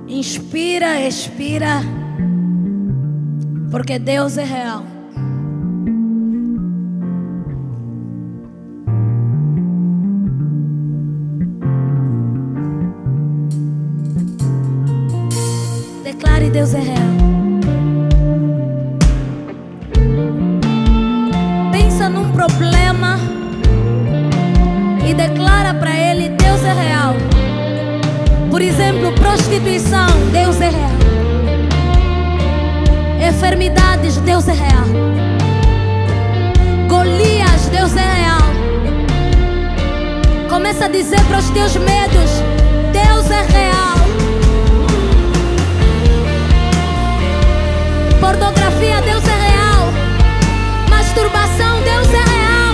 Inspira, expira, porque Deus é real. Declare: Deus é real. Pensa num problema e declara para ele: Deus é real. Por exemplo, prostituição, Deus é real. Enfermidades, Deus é real. Golias, Deus é real. Começa a dizer para os teus medos: Deus é real. Pornografia, Deus é real. Masturbação, Deus é real.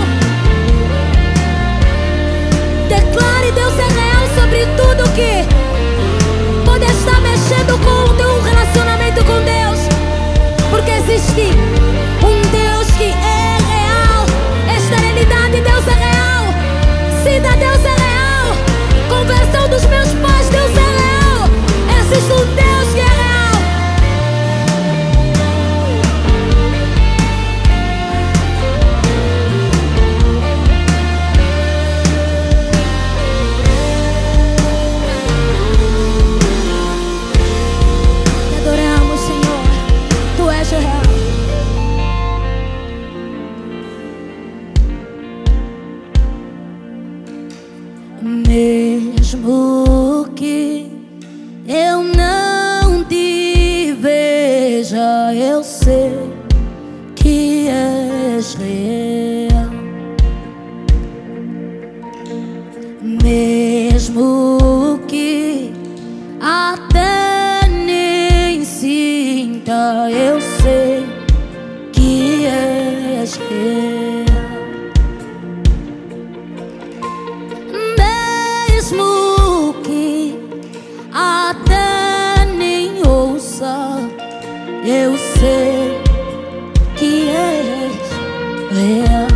Declare: Deus é real sobre tudo que pode estar mexendo com o teu relacionamento com Deus. Porque existe um Deus que é real. Esterilidade, Deus é real. Sida, Deus é real. Conversão dos meus pais, Deus é real. Existe um Deus que é real. Mesmo que eu não te veja, eu sei que és real. Mesmo que até nem sinta, eu sei que és real. Mesmo que até nem ouça, eu sei que és real.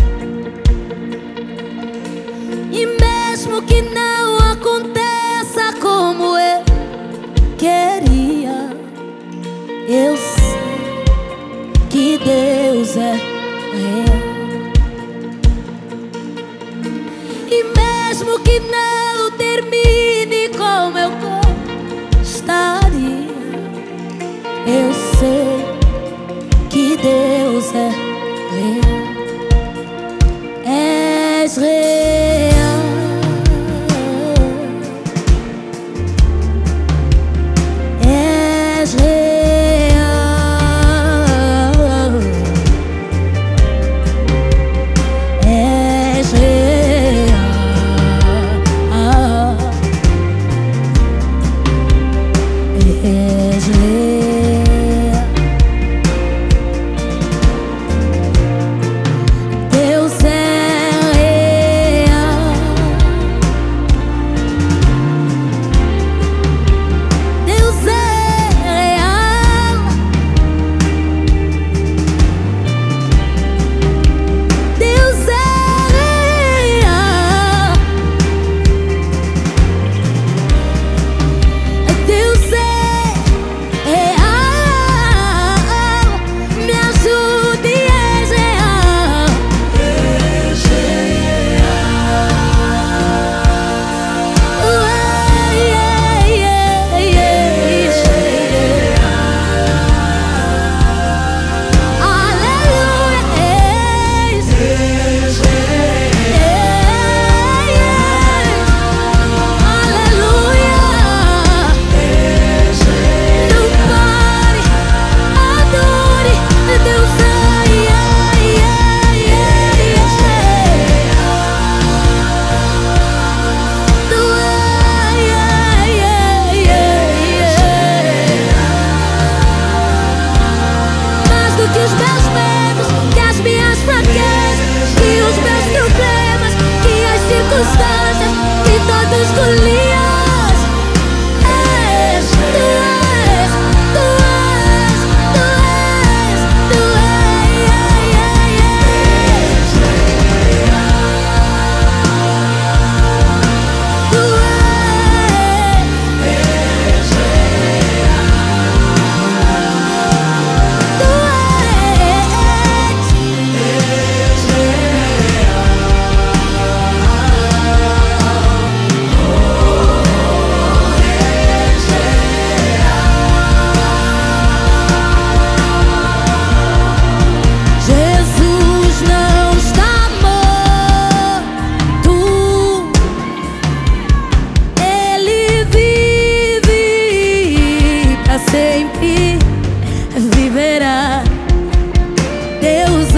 E mesmo que não aconteça como eu queria, eu sei que Deus é real. E mesmo que não termine como eu gostaria, eu sei sempre viverá. Deus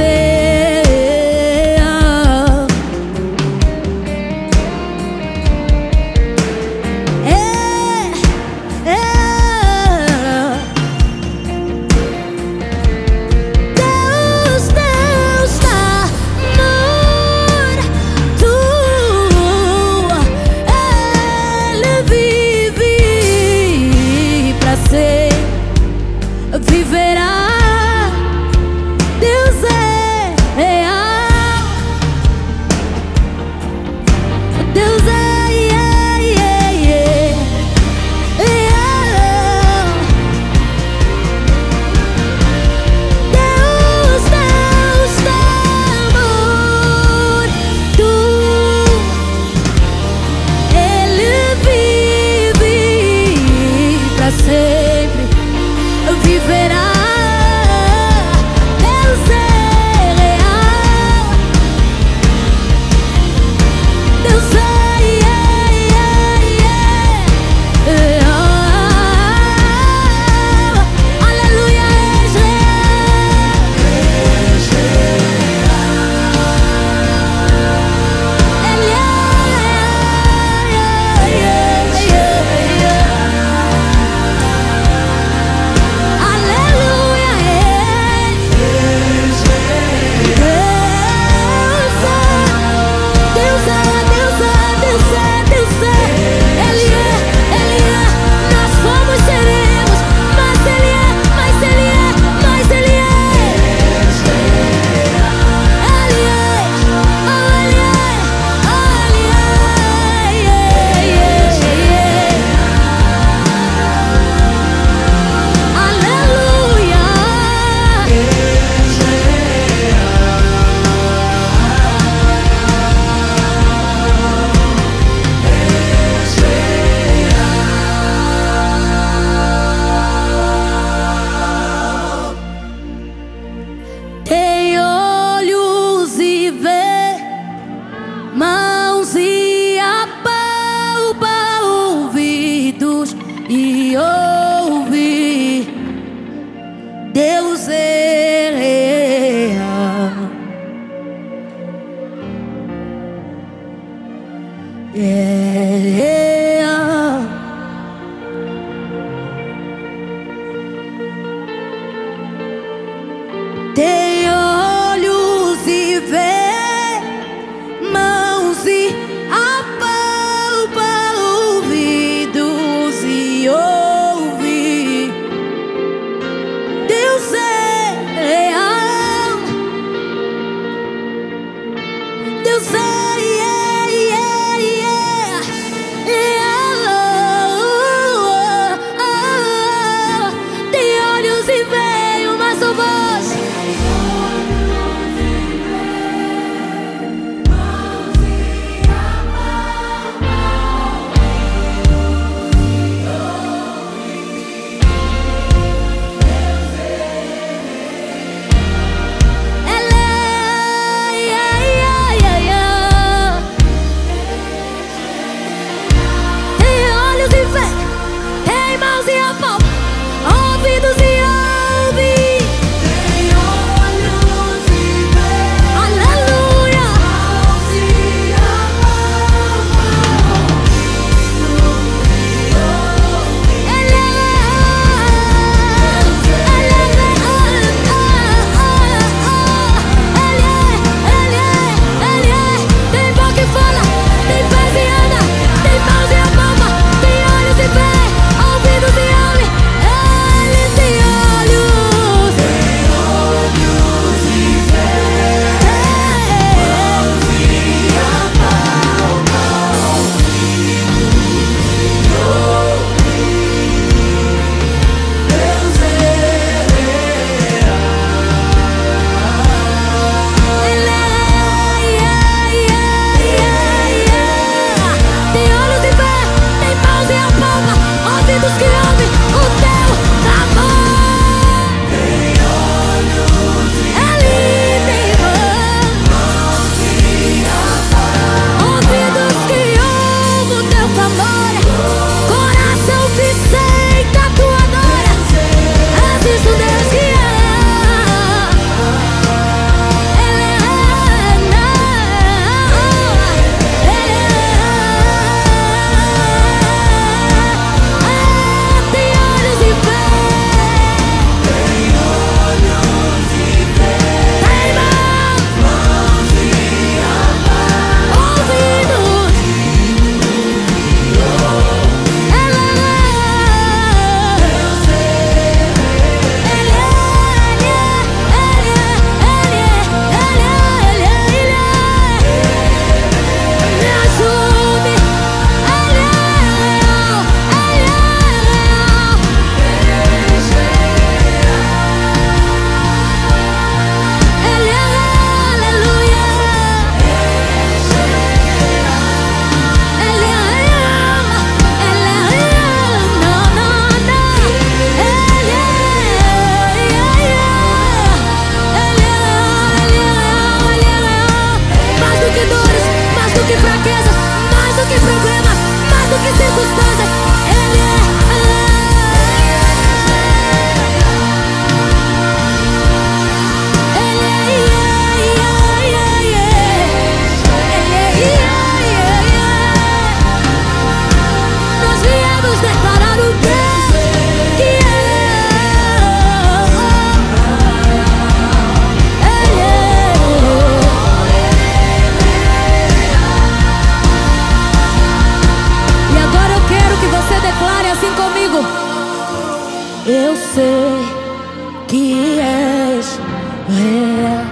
Eu sei que és real.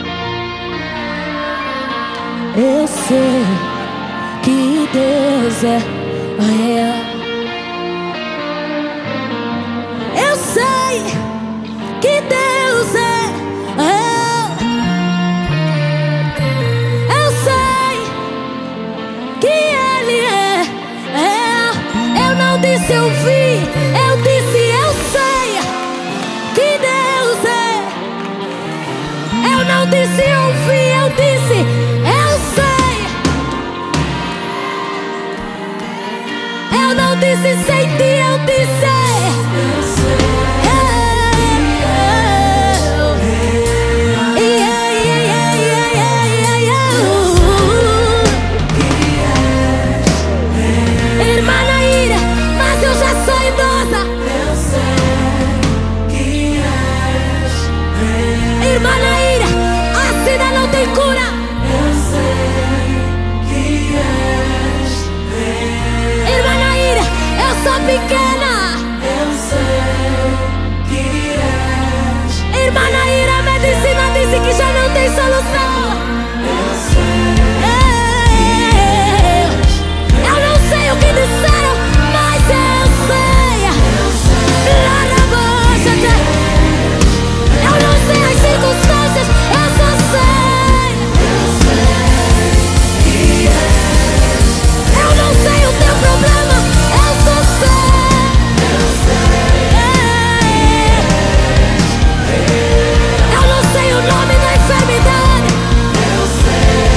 Eu sei que Deus é real. Eu sei que Deus é real. Eu sei que Ele é real. Eu não disse eu vi, eu disse eu sei que Deus é. Eu não disse eu vi, eu disse eu sei. Eu não disse senti, eu disse eu sei. Irmã Naira, mas eu já sou idosa. Eu sei que és. Irmã Naira, a sida não tem cura. Eu sei que és. Irmã Naira, eu sou pequena. Eu sei que és. Irmã Naira, a medicina disse que já não tem solução. Eu sei. Eu não sei o que disseram, mas eu sei. Eu não sei as circunstâncias, eu só sei. Eu não sei o teu problema, eu só sei. Eu não sei o nome da enfermidade. Eu sei.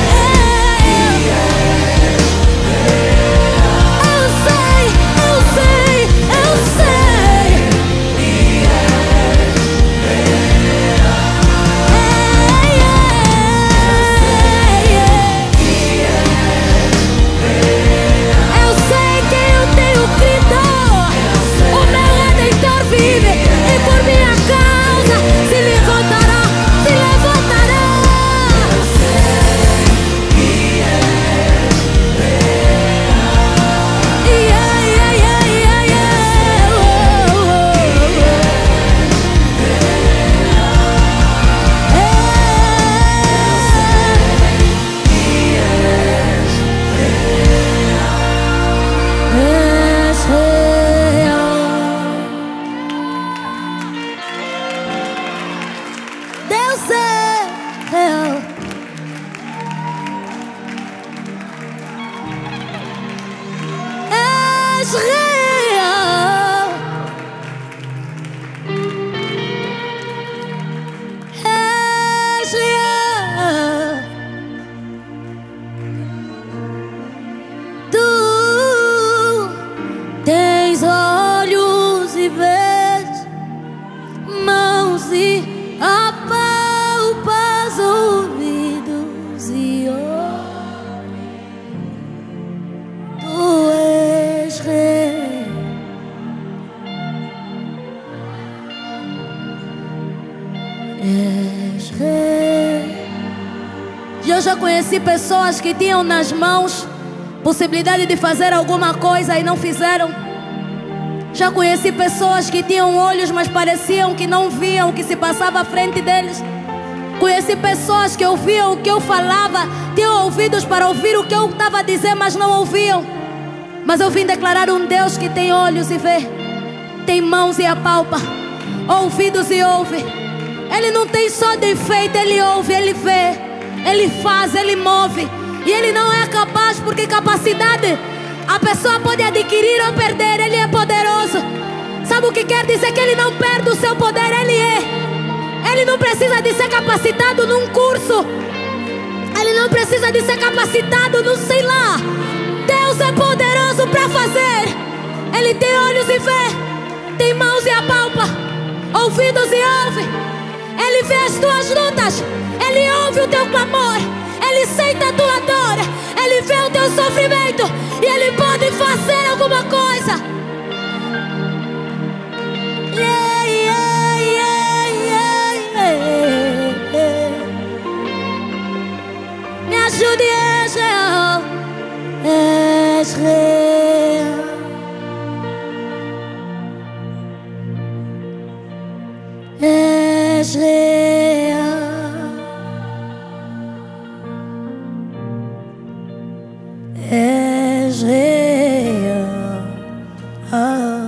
Eu já conheci pessoas que tinham nas mãos possibilidade de fazer alguma coisa e não fizeram. Já conheci pessoas que tinham olhos, mas pareciam que não viam o que se passava à frente deles. Conheci pessoas que ouviam o que eu falava, tinham ouvidos para ouvir o que eu estava a dizer, mas não ouviam. Mas eu vim declarar um Deus que tem olhos e vê, tem mãos e apalpa, ouvidos e ouve. Ele não tem só defeito, ele ouve, ele vê, ele faz, ele move. E ele não é capaz, porque capacidade a pessoa pode adquirir ou perder. Ele é poderoso. Sabe o que quer dizer? Que ele não perde o seu poder, ele é. Ele não precisa de ser capacitado num curso. Ele não precisa de ser capacitado num sei lá. Deus é poderoso para fazer. Ele tem olhos e vê, tem mãos e apalpa, ouvidos e ouve. Ele vê as tuas lutas, ele ouve o teu clamor, ele sente a tua dor, ele vê o teu sofrimento e ele pode fazer alguma coisa. Yeah, yeah, yeah, yeah, yeah. Me ajude, Israel, Israel. és real, és real.